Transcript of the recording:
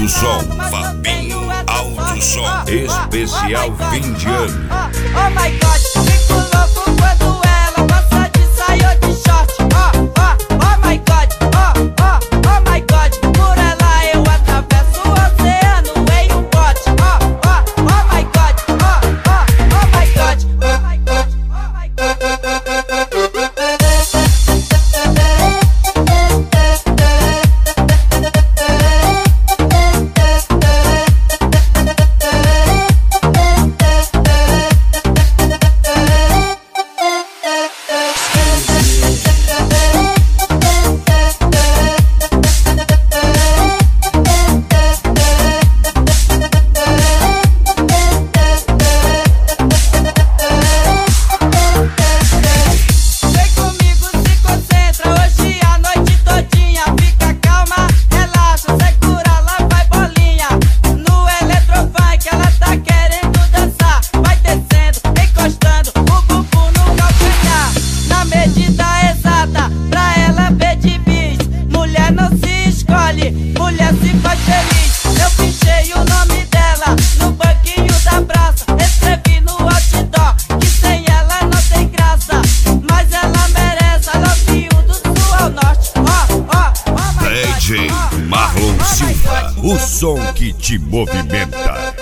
Alto Som, Fabinho Alto Som, especial fim de ano. Oh my God, fico louco quando ela passa de saia ou de short. Oh my God, oh my God, por ela eu atravesso o oceano em um bote. Oh my God, oh my God, oh my God, oh my God. Mulher se faz feliz, eu pichei o nome dela no banquinho da praça. Escrevi no outdoor que sem ela não tem graça, mas ela merece, I love you do sul ao norte. DJ Marlon Silva, o som que te movimenta.